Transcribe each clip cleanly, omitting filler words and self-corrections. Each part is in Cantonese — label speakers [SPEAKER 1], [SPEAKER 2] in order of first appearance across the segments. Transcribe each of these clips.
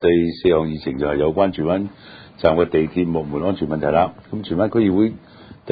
[SPEAKER 1] 4項議程就係有關荃灣站嘅地鐵幕門安全問題啦。咁荃灣區議會第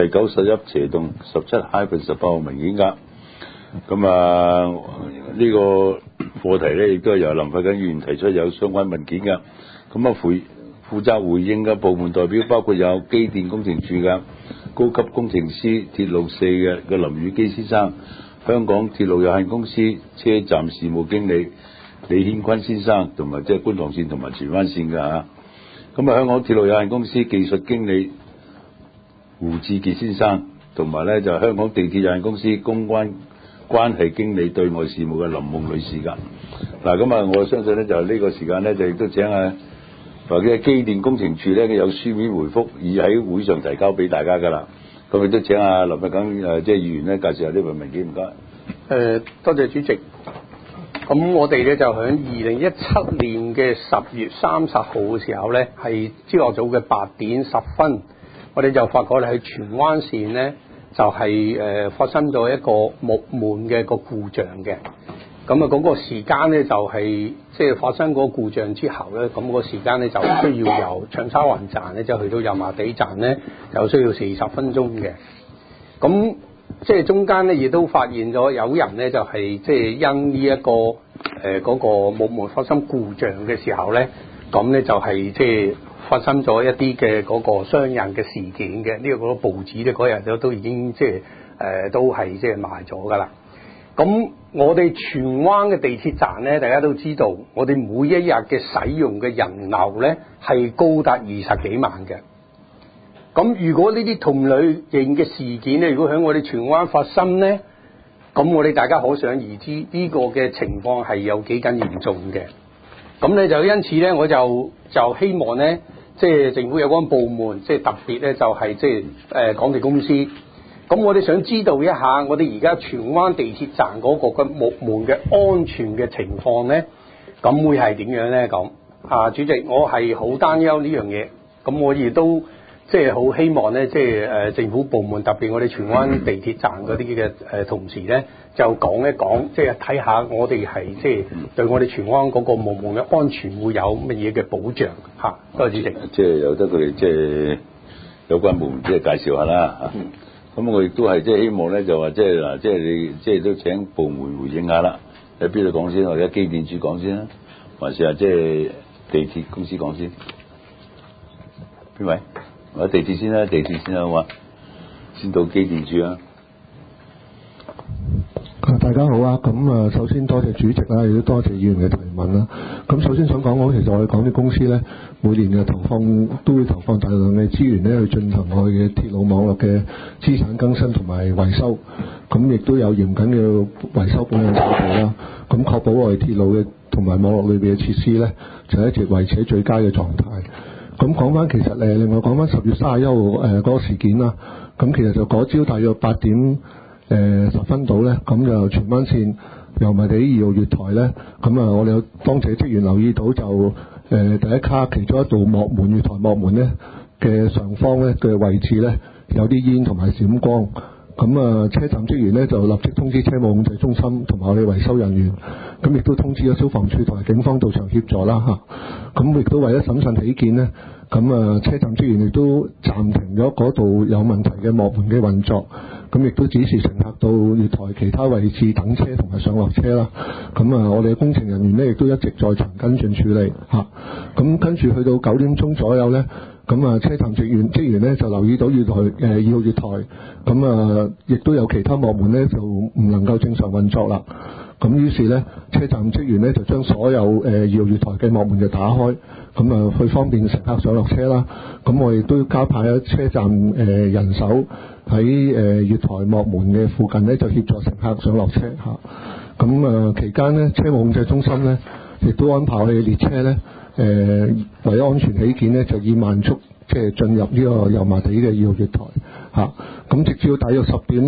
[SPEAKER 1] 91/17-18號文件㗎。咁呢個課題咧亦都係由林奮強議員提出有相關文件㗎。咁負責回應嘅部門代表包括有機電工程署嘅高級工程師鐵路4嘅林宇基先生，香港鐵路有限公司車站事務經理李顯坤先生，同埋即係觀塘線同埋荃灣線㗎嚇。咁香港鐵路有限公司技術經理胡志傑先生，同埋咧就香港地鐵有限公司公關關係經理對外事務嘅林夢女士㗎。嗱咁我相信咧就呢個時間咧就亦都請或者機電工程署咧有書面回覆，已喺會上提交俾大家㗎啦。咁亦都請林奮強即係議員咧介紹下呢份文件，唔該。
[SPEAKER 2] 多謝主席。咁我哋咧就喺2017年嘅10月30號嘅時候咧，係朝頭早嘅8點10分，我哋就發覺咧喺荃灣線咧就係發生咗一個木門嘅個故障嘅。咁嗰個時間咧就係即係發生嗰個故障之後咧，咁個時間咧就需要由長沙灣站咧就去到油麻地站咧，就需要40分鐘嘅。咁即係中間咧亦都發現咗有人咧就係即係因呢一個嗰個木門發生故障嘅時候咧，咁咧就係即係發生咗一啲嘅嗰個傷人嘅事件嘅。呢個報紙咧嗰日都已經即係都係即係賣咗㗎啦。咁我哋荃灣嘅地鐵站咧，大家都知道，我哋每一日嘅使用嘅人流咧係高達20幾萬嘅。咁如果呢啲同類型嘅事件咧，如果喺我哋荃灣發生咧，咁我哋大家可想而知呢個嘅情況係有幾咁嚴重嘅。咁咧就因此咧，我就希望咧，即係政府有關部門，即係特別咧就係即係港鐵公司。咁我哋想知道一下，我哋而家荃灣地鐵站嗰個嘅木門嘅安全嘅情況咧，咁會係點樣咧？咁主席，我係好擔憂呢樣嘢。咁我亦都即係好希望咧，即係政府部門，特別我哋荃灣地鐵站嗰啲嘅同事咧，就講一講，即係睇下我哋係即係對我哋荃灣嗰個木門嘅安全會有乜嘢嘅保障嚇。多謝主席。
[SPEAKER 1] 即係由得佢哋即係有關部門即係介紹下啦嚇。咁我亦都係即係希望咧，就話即係嗱，即係你即係都請部門回應下啦。喺邊度講先？或者機電署講先啦，還是即係地鐵公司講先？邊位？或者地鐵先啦，地鐵先啦，好嘛？先到機電署啊。
[SPEAKER 3] 大家好啊！咁首先多謝主席啦，亦都多謝議員嘅提問啦。咁首先想講其實我哋港鐵公司咧，每年嘅都會投放大量嘅資源咧去進行我哋嘅鐵路網絡嘅資產更新同埋維修。咁亦都有嚴謹嘅維修保養制度啦。咁確保我哋鐵路嘅同埋網絡裏邊嘅設施咧，就一直維持喺最佳嘅狀態。咁講翻其實另外講翻10月31號嗰個事件啦。咁其實就嗰朝大約8點10分到咧，咁就荃灣線油麻地2號月台咧，咁我哋有當值職員留意到就第一卡其中一道幕門月台幕門咧嘅上方咧嘅位置咧有啲煙同埋閃光。咁車站職員咧就立即通知車務控制中心同埋我哋維修人員，咁亦都通知咗消防處同埋警方到場協助啦嚇。咁亦都為咗審慎起見咧，咁車站職員亦都暫停咗嗰度有問題嘅幕門嘅運作，咁亦都指示乘客到月台其他位置等車同埋上落車啦。咁我哋嘅工程人員咧亦都一直在場跟進處理嚇。咁跟住去到9點鐘左右咧。咁車站職員咧就留意到月台2號月台，咁亦都有其他幕門咧就唔能夠正常運作啦。咁於是咧車站職員咧就將所有2號月台嘅幕門就打開，咁去方便乘客上落車啦。咁我亦都加派咗車站人手喺月台幕門嘅附近咧就協助乘客上落車嚇。咁期間咧車務控制中心咧亦都安排我哋列車咧。為咗安全起見咧，就以慢速即係進入呢個油麻地嘅2號月台嚇。咁直至到大約10點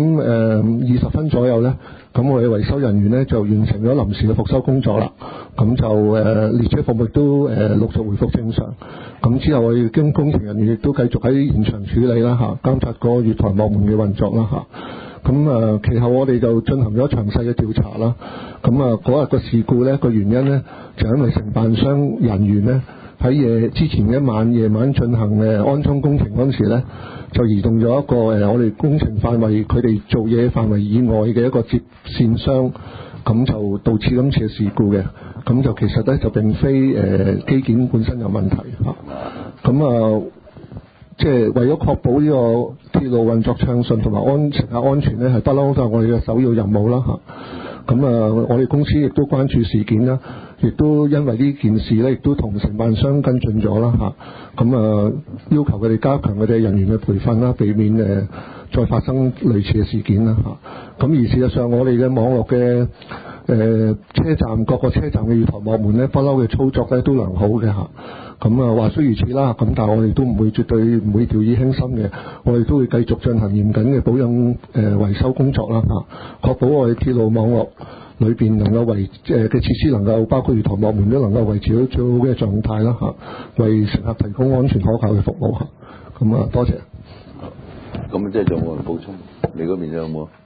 [SPEAKER 3] 20分左右咧，咁我哋維修人員咧就完成咗臨時嘅復修工作啦。咁就列車服務亦都陸續回復正常。咁之後我哋經工程人員亦都繼續喺現場處理啦嚇，監察個月台幕門嘅運作啦嚇。 咁其後我哋就進行咗詳細嘅調查啦。咁嗰日個事故咧個原因咧就因為承辦商人員咧喺之前一晚夜晚進行安裝工程嗰陣時咧，就移動咗一個我哋工程範圍佢哋做嘢範圍以外嘅一個接線箱，咁就導致今次嘅事故嘅。咁就其實咧就並非機件本身有問題嚇。咁即係為咗確保呢個鐵路運作暢順同埋乘客安全咧，係不嬲都係我哋嘅首要任務啦嚇。咁我哋公司亦都關注事件啦，亦都因為呢件事咧，亦都同承辦商跟進咗啦嚇。咁要求佢哋加強佢哋人員嘅培訓啦，避免再發生類似嘅事件啦嚇。咁而事實上，我哋嘅網絡嘅車站各個車站嘅月台幕門咧，不嬲嘅操作咧都良好嘅嚇。咁話雖如此啦，咁但係我哋都絕對唔會掉以輕心嘅，我哋都會繼續進行嚴謹嘅保養維修工作啦嚇，確保我哋鐵路網絡裏邊能夠嘅設施能夠包括月台幕門都能夠維持到最好嘅狀態啦嚇，為乘客提供安全可靠嘅服務嚇。咁多謝。
[SPEAKER 1] 咁即係仲有冇人補充？你嗰邊有冇？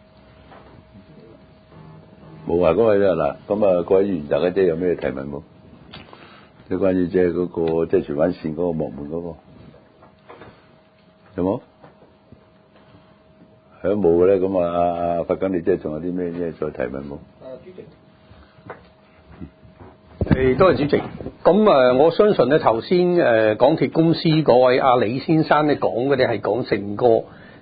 [SPEAKER 1] 冇啊，嗰位咧嗱，咁各位議員大家即係有咩提問冇？即係關於即係嗰個即係荃灣線嗰個幕門嗰個有冇？係冇嘅咧，咁阿法官你即係仲有啲咩再提問冇？
[SPEAKER 2] 主席，多謝主席。咁我相信咧頭先港鐵公司嗰位阿李先生咧講嘅咧係講成個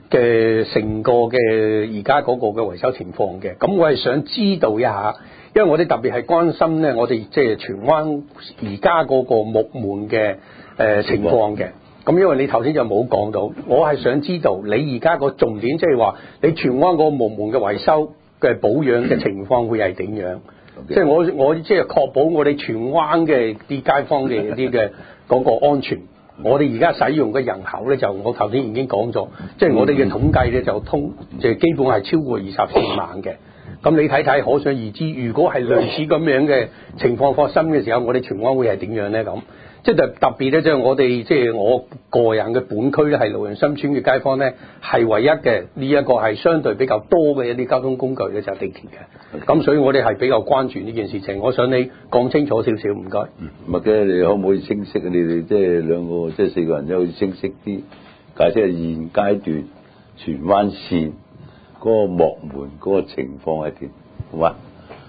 [SPEAKER 2] 嘅而家嗰個嘅維修情況嘅。咁我係想知道一下，因為我哋特別係關心咧，我哋即係荃灣而家嗰個幕門嘅情況嘅。咁因為你頭先就冇講到，我係想知道你而家個重點，即係話你荃灣嗰個幕門嘅維修嘅保養嘅情況會係點樣？即係我即係確保我哋荃灣嘅啲街坊嘅一啲嘅嗰個安全。我哋而家使用嘅人口咧，就我頭先已經講咗，即係我哋嘅統計咧就基本係超過24萬嘅。咁你睇睇，可想而知，如果係類似咁樣嘅情況發生嘅時候，我哋荃灣會係點樣咧？咁即係特別咧，即係我哋即係我個人嘅本區咧，係盧仁心村嘅街坊咧，係唯一嘅呢一個係相對比較多嘅一啲交通工具咧，就係地鐵嘅。咁所以我哋係比較關注呢件事情。我想你講清楚少少，唔該。
[SPEAKER 1] 唔係嘅，你可唔可以清晰？你哋即係兩個即係4個人都可以清晰啲解釋下現階段荃灣線嗰個幕門嗰個情況係點？好嘛？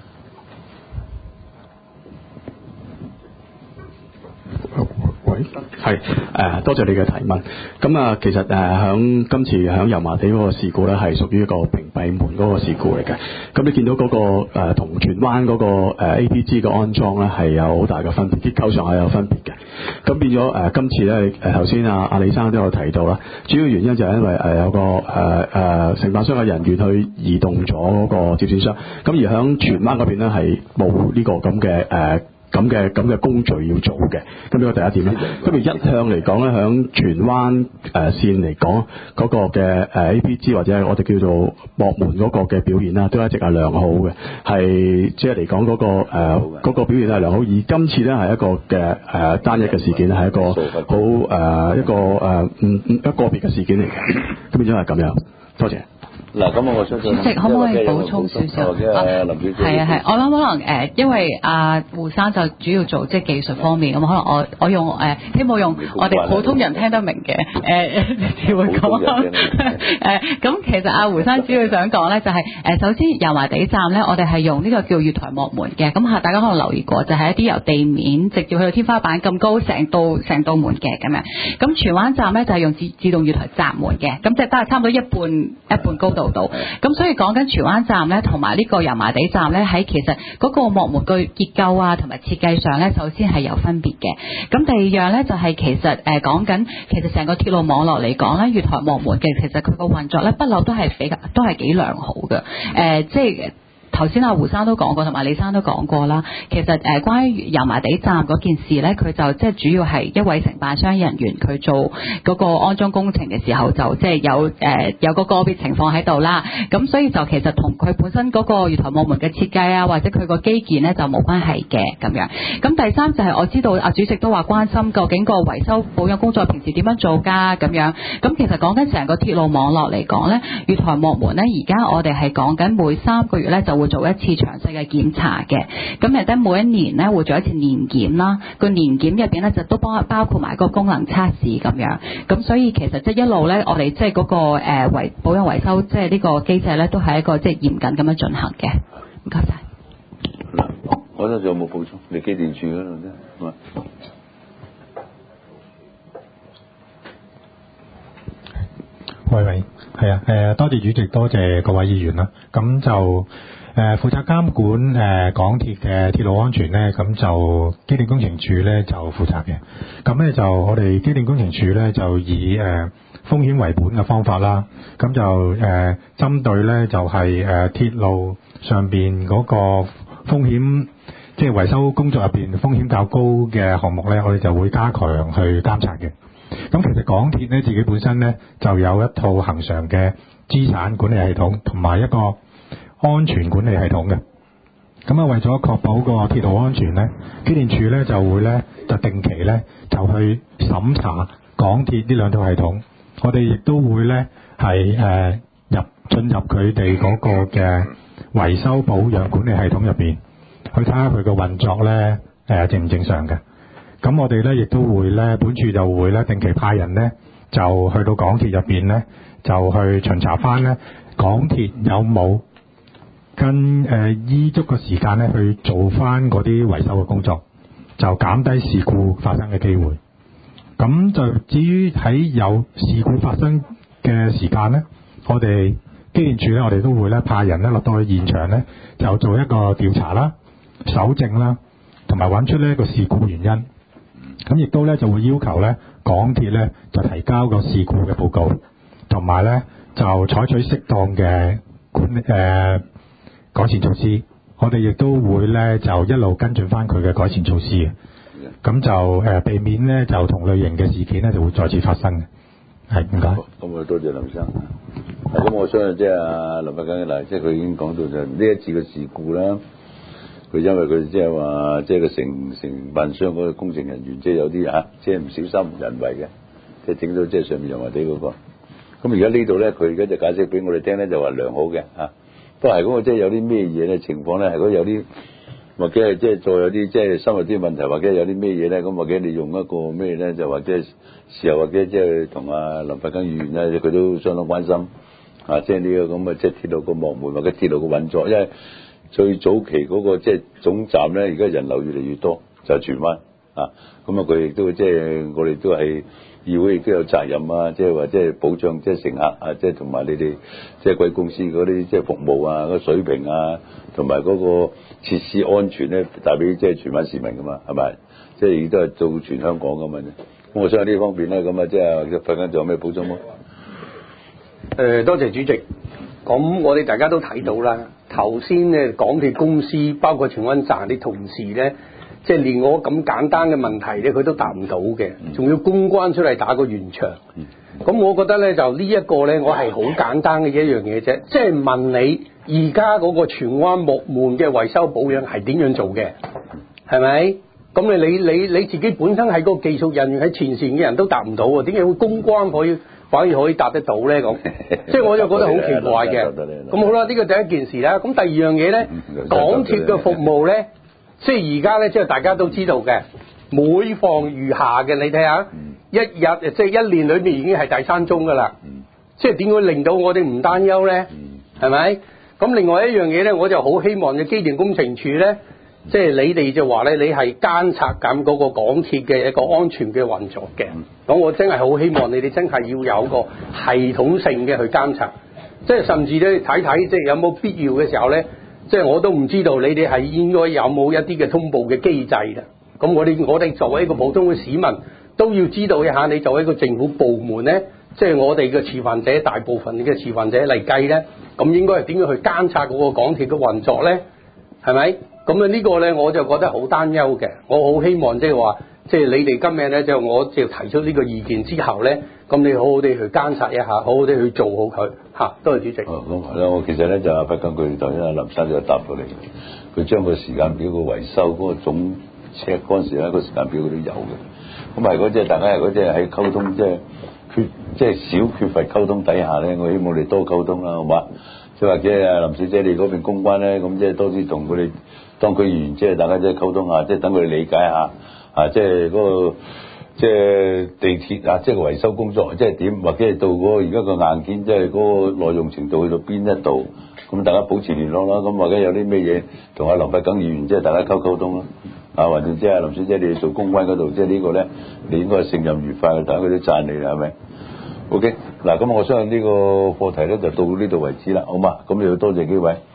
[SPEAKER 4] 係多謝你嘅提問。咁其實響今次響油麻地嗰個事故咧，係屬於一個屏蔽門嗰個事故嚟嘅。咁你見到嗰個同荃灣嗰個APG 嘅安裝咧係有好大嘅分別，結構上係有分別嘅。咁變咗今次咧頭先阿李生都有提到啦，主要原因就係因為有個承辦商嘅人員去移動咗嗰個接線箱，咁而響荃灣嗰邊咧係冇呢個咁嘅工序要做嘅。咁呢個第一點咧。咁而一向嚟講咧，響荃灣線嚟講嗰個嘅APG 或者係我哋叫做幕門嗰個嘅表現啦，都一直係良好嘅，係即係嚟講嗰個表現係良好。而今次咧係一個嘅單一嘅事件，係一個好一個個別嘅事件嚟嘅。咁變咗係咁樣。多謝。
[SPEAKER 1] 嗱，咁我相信
[SPEAKER 5] 主席可唔可以補充少少？
[SPEAKER 1] 林小姐
[SPEAKER 5] 係，我諗可能因為胡生就主要做即係技術方面，咁可能我用希望用我哋普通人聽得明嘅詞彙講。咁其實胡生主要想講咧，就係首先油麻地站咧，我哋係用呢個叫月台幕門嘅。咁大家可能留意過，就係一啲由地面直接去到天花板咁高，成道門嘅咁樣。咁荃灣站咧就係用自動月台閘門嘅，咁即係都係差唔多一半高度。咁所以講緊荃灣站咧，同埋呢個油麻地站咧，喺其實嗰個幕門嘅結構啊，同埋設計上咧，首先係有分別嘅。咁第二樣咧，就係其實講緊，其實成個鐵路網絡嚟講咧，月台幕門嘅其實佢個運作咧，不嬲都係幾良好嘅。即係頭先阿胡生都講過，同埋李生都講過啦。其實關於油麻地站嗰件事咧，佢就即係主要係一位承辦商人員佢做嗰個安裝工程嘅時候，就即係有個個別情況喺度啦。咁所以就其實同佢本身嗰個月台幕門嘅設計啊，或者佢個基建咧就冇關係嘅咁樣。咁第三就係我知道阿主席都話關心究竟個維修保養工作平時點樣做㗎咁樣。咁其實講緊成個鐵路網絡嚟講咧，月台幕門咧而家我哋係講緊每3個月咧就會做一次詳細嘅檢查嘅。咁亦都每一年咧會做一次年檢啦。個年檢入邊咧就都包括埋個功能測試咁樣。咁所以其實即係一路咧，我哋即係嗰個保養維修即係呢個機制咧，都係一個即係嚴謹咁樣進行嘅。唔該晒。
[SPEAKER 1] 我覺得仲有冇補充？你機電處嗰度啫，係嘛？
[SPEAKER 6] 喂，係啊，多謝主席，多謝各位議員啦。咁就負責監管港鐵嘅鐵路安全咧，咁就機電工程署咧就負責嘅。咁咧就我哋機電工程署咧就以風險為本嘅方法啦，咁就針對咧就係鐵路上邊嗰個風險，即係維修工作入邊風險較高嘅項目咧，我哋就會加強去監察嘅。咁其實港鐵咧自己本身咧就有一套恆常嘅資產管理系統同埋一個安全管理系統嘅。咁啊，為咗確保個鐵路安全咧，機電署咧就會咧就定期咧就去審查港鐵呢兩套系統。我哋亦都會咧係進入佢哋嗰個嘅維修保養管理系統入邊，去睇下佢嘅運作咧正唔正常嘅。咁我哋咧亦都會咧，本署就會咧定期派人咧，就去到港鐵入邊咧，就去巡查翻咧港鐵有冇跟依足個時間咧去做翻嗰啲維修嘅工作，就減低事故發生嘅機會。咁就至於喺有事故發生嘅時間咧，我哋機電署咧，我哋都會咧派人咧落到去現場咧，就做一個調查啦、搜證啦，同埋揾出呢個事故原因。咁亦都咧就會要求咧港鐵咧就提交個事故嘅報告，同埋咧就採取適當嘅改善措施。我哋亦都會咧就一路跟進翻佢嘅改善措施嘅。咁就避免咧就同類型嘅事件咧就會再次發生嘅。係，唔該。
[SPEAKER 1] 咁啊，多謝林生。咁我相信即係林伯錦嗱，即係佢已經講到就呢一次嘅事故啦。佢因為佢即係話，即係個承辦商嗰個工程人員，即係有啲即係唔小心人為嘅，即係整到即係上面油麻地嗰個。咁而家呢度咧，佢而家就解釋俾我哋聽咧，就話良好嘅不過係嗰個即係有啲咩嘢咧情況咧，係嗰有啲或者係即係再有啲即係深入啲問題，或者有啲咩嘢咧，咁或者你用一個咩咧，就或者事後或者即係同阿林伯錦議員咧，佢都相當關心即係呢個咁嘅即係鐵路個幕門或者鐵路嘅運作，因為最早期嗰個即係總站咧，而家人流越嚟越多，就係荃灣咁佢亦都即係我哋都係議會亦都有責任即係話即係保障即係乘客即係同埋你哋即係貴公司嗰啲即係服務個水平同埋嗰個設施安全咧，帶俾即係荃灣市民噶嘛，係咪？即係亦都係做全香港噶嘛。咁我想喺呢方面咧，咁即係費緊仲有咩補充嗎？
[SPEAKER 2] 多謝主席。咁我哋大家都睇到啦，頭先咧港鐵公司包括荃灣站啲同事咧，即係連我咁簡單嘅問題咧，佢都答唔到嘅，仲要公關出嚟打個圓場。咁我覺得咧就呢一個咧，我係好簡單嘅一樣嘢啫，即係問你而家嗰個荃灣幕門嘅維修保養係點樣做嘅，係咪？咁你自己本身係個技術人員喺前線嘅人都答唔到喎，點解會公關反而可以答得到咧？咁即係我就覺得好奇怪嘅。咁好啦，呢個第一件事啦。咁第二樣嘢咧，港鐵嘅服務咧，即係而家咧，即係大家都知道嘅，每況愈下嘅。你睇下，一日即係一年裏面已經係第3宗噶啦。即係點會令到我哋唔擔憂咧？係咪？咁另外一樣嘢咧，我就好希望嘅機電工程署咧，即係你哋就話咧，你係監察緊嗰個港鐵嘅一個安全嘅運作嘅。咁我真係好希望你哋真係要有個系統性嘅去監察，即係甚至咧睇睇，即係有冇必要嘅時候咧，即係我都唔知道你哋係應該有冇一啲嘅通報嘅機制嘅。咁我哋作為一個普通嘅市民都要知道一下，你作為一個政府部門咧，即係我哋嘅持份者大部分嘅持份者嚟計咧， 咁應該係點樣去監察嗰個港鐵嘅運作咧？係咪？咁啊呢個咧我就覺得好擔憂嘅。我好希望即係話，即係你哋今日咧就我即係提出呢個意見之後咧，咁你好好地去監察一下，好好地去做好佢嚇。多謝主席。
[SPEAKER 1] 咁係啦，我其實咧就不根據頭先阿林生就答到你，佢將個時間表個維修嗰個總尺嗰陣時咧個時間表佢都有嘅。咁係嗰即係大家係嗰即係喺溝通即係少缺乏溝通底下咧，我希望你多溝通啦，好嘛？即係或者啊林小姐你嗰邊公關咧，咁即係多啲同佢哋當區議員即係大家即係溝通下，即係等佢哋理解下即係嗰個即係地鐵即係個維修工作即係點，或者係到嗰個而家個硬件即係嗰個耐用程度去到邊一度，咁大家保持聯絡啦。咁或者有啲咩嘢同阿林佛耿議員即係大家溝通啦。或者即係林小姐你做公關嗰度，即係呢個咧，你應該係勝任愉快嘅，大家佢都讚你啦，係咪 ？OK， 嗱咁我相信呢個課題咧就到呢度為止啦，好嘛？咁你要多謝幾位。